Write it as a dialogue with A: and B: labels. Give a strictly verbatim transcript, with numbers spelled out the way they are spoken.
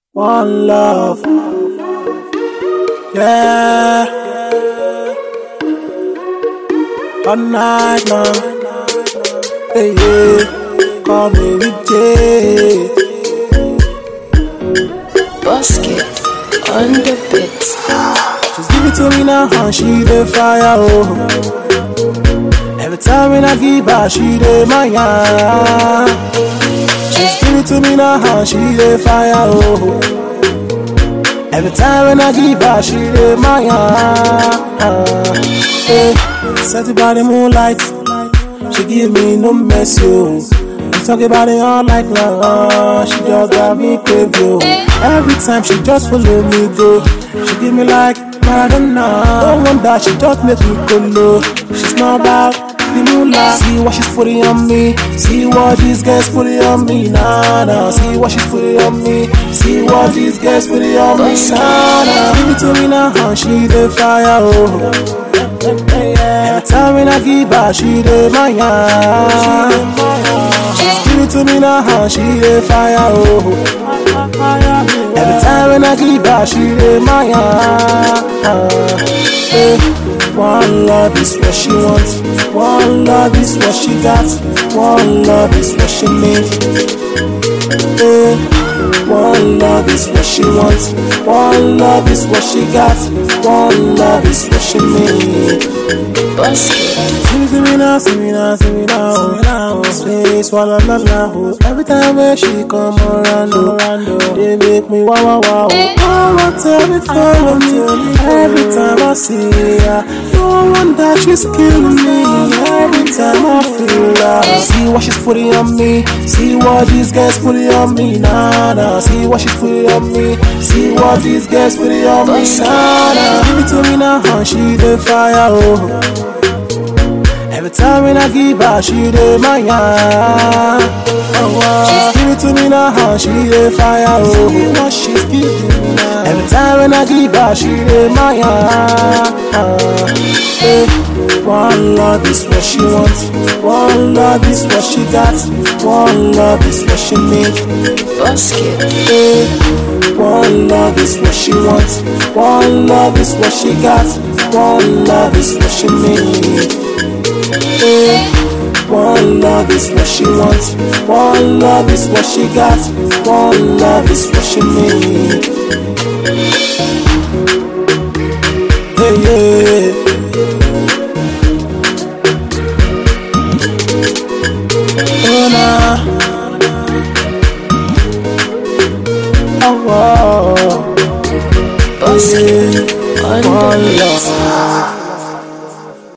A: One love, yeah. All night long, hey, yeah. Call me with J.
B: Basket on the beat.
A: Just give it to me now, and she the fire, oh. Every time when I give her, she the my hand. Just give it to me now, and she the fire, oh. Every time when I give her, she the my hand. Hey, set it by the moonlight, she give me no mess, yo. We talk about it all night long, she just got me crazy, yo. Every time she just follow me, go. She give me like Maradona. Don't want that, she just make me go low. She's not about the moonlight. See what she's putting on me. See what these guys putting on me. Nah, nah. See what she's putting on me. See what these guys putting on me. Nah, nah. Give it to me now, and she the fire, oh. Every time when I give her, she the my hand. Just give it to me now, and she the fire, oh. Every time when I give her, she the my hand. Hey, one love is what she wants. One love is what she got. One love is what she needs. Hey, one love is what she wants. One love is what she got. One love is what she needs. See me, see me now, see me now, see me now. Sweet, swallow, la, la, oh. Every time when she come around, oh, they make me wow, wow, wow. No one tell me, follow me. Every time I see her, no one that she's killing me. Every time I feel her, see what she's putting on me. See what these guys putting on me. Nah, nah. See what she's putting on me. See what these guys putting on me. Nah, nah. Give it to me now, and she the fire, oh. Every time when I give her, she the my hand. Oh, wow. Just give it to me now, and she the fire, oh. See what she's giving me now. Every time when I give her, she the my hand. Hey, one love is what she wants. One love is what she got. One love is what she needs.
B: Basket.
A: Hey, one love is what she wants. One love is what she got. One love is what she needs. Hey, one love is what she wants. One love is what she got. One love is what she needs. Hey, yeah. Oh, nah. Oh, wow.
B: Basket on the beat.